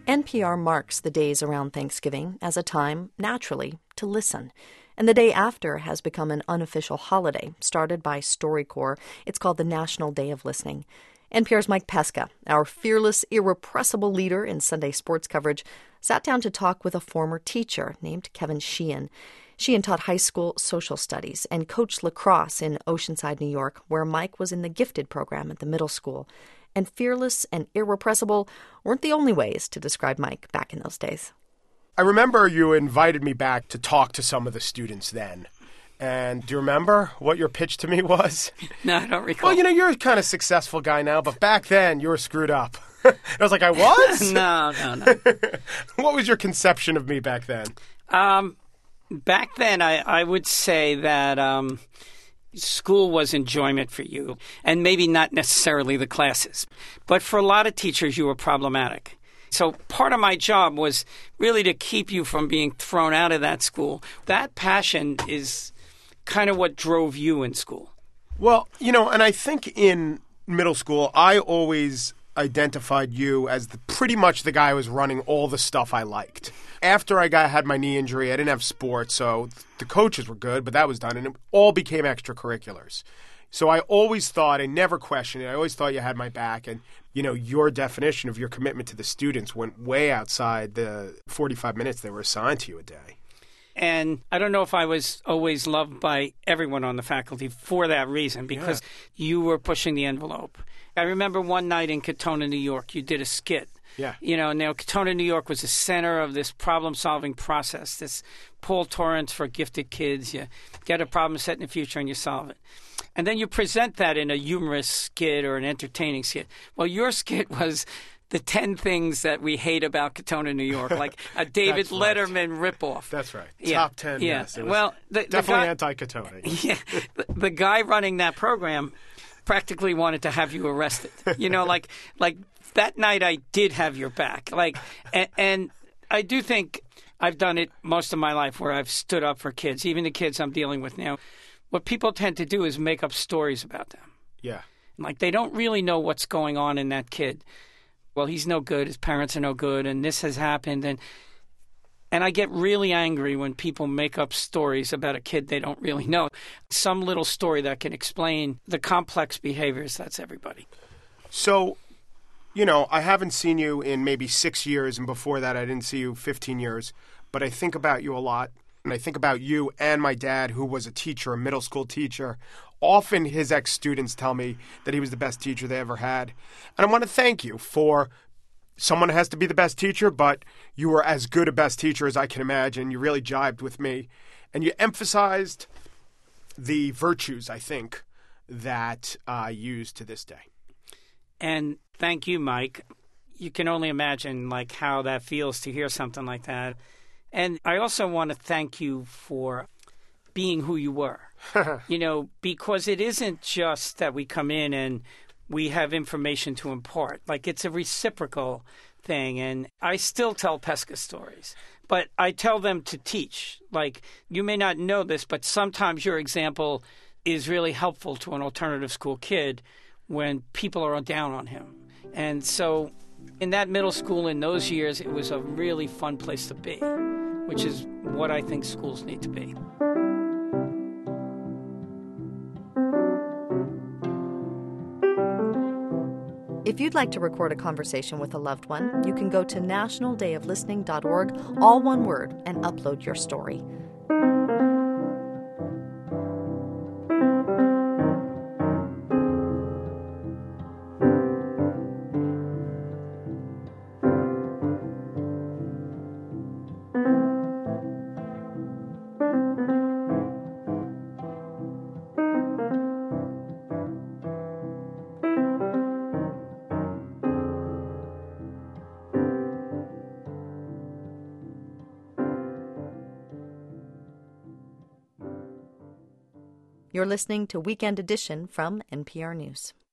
NPR marks the days around Thanksgiving as a time, naturally, to listen. And the day after has become an unofficial holiday, started by StoryCorps. It's called the National Day of Listening. NPR's Mike Pesca, our fearless, irrepressible leader in Sunday sports coverage, sat down to talk with a former teacher named Kevin Sheehan. Sheehan taught high school social studies and coached lacrosse in Oceanside, New York, where Mike was in the gifted program at the middle school. And fearless and irrepressible weren't the only ways to describe Mike back in those days. I remember you invited me back to talk to some of the students then. And do you remember what your pitch to me was? No, I don't recall. Well, you're a kind of successful guy now, but back then you were screwed up. I was like, I was? No. What was your conception of me back then? Back then, I would say that school was enjoyment for you, and maybe not necessarily the classes. But for a lot of teachers, you were problematic. So part of my job was really to keep you from being thrown out of that school. That passion is kind of what drove you in school. Well, and I think in middle school, I always identified you as pretty much the guy who was running all the stuff I liked. After I had my knee injury, I didn't have sports, so the coaches were good, but that was done, and it all became extracurriculars. So I always thought, I never questioned it, I always thought you had my back, and your definition of your commitment to the students went way outside the 45 minutes they were assigned to you a day. And I don't know if I was always loved by everyone on the faculty for that reason, because you were pushing the envelope. I remember one night in Katona, New York, you did a skit. Yeah. Now Katona, New York was the center of this problem-solving process, this Paul Torrance for gifted kids. You get a problem set in the future and you solve it. And then you present that in a humorous skit or an entertaining skit. Well, your skit was the 10 things that we hate about Katona, New York, like a David Letterman ripoff. That's right. Yeah. Top 10, yeah. Yes. It was well, definitely anti-Katona. Yeah. The guy running that program practically wanted to have you arrested. Like that night I did have your back. And I do think I've done it most of my life where I've stood up for kids, even the kids I'm dealing with now. What people tend to do is make up stories about them. Yeah. Like they don't really know what's going on in that kid. Well, he's no good, his parents are no good, and this has happened. And I get really angry when people make up stories about a kid they don't really know. Some little story that can explain the complex behaviors, that's everybody. So, I haven't seen you in maybe 6 years, and before that I didn't see you 15 years. But I think about you a lot, and I think about you and my dad, who was a teacher, a middle school teacher. Often his ex-students tell me that he was the best teacher they ever had. And I want to thank you for someone has to be the best teacher, but you were as good a best teacher as I can imagine. You really jibed with me. And you emphasized the virtues, I think, that I use to this day. And thank you, Mike. You can only imagine how that feels to hear something like that. And I also want to thank you for being who you were. Because it isn't just that we come in and we have information to impart. It's a reciprocal thing. And I still tell Pesca stories, but I tell them to teach. You may not know this, but sometimes your example is really helpful to an alternative school kid when people are down on him. And so in that middle school in those years, it was a really fun place to be, which is what I think schools need to be. If you'd like to record a conversation with a loved one, you can go to nationaldayoflistening.org, all one word, and upload your story. You're listening to Weekend Edition from NPR News.